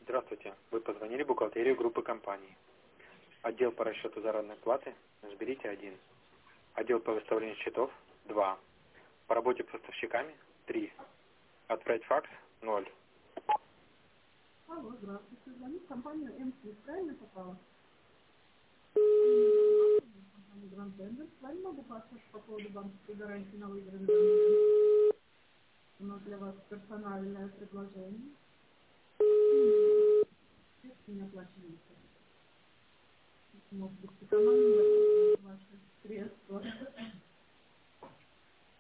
Здравствуйте. Вы позвонили в бухгалтерию группы компаний. Отдел по расчету заработной платы наберите 1. Отдел по выставлению счетов 2. По работе с поставщиками 3. Отправить факс 0. Алло, здравствуйте. Звоню в компанию МС. Правильно попала? Компания Grand Tender. С вами могу пообщаться по поводу банковской гарантии на выигранный дом. У нас для вас персональное предложение. Не оплачиваете. Может быть, экономим ваши средства.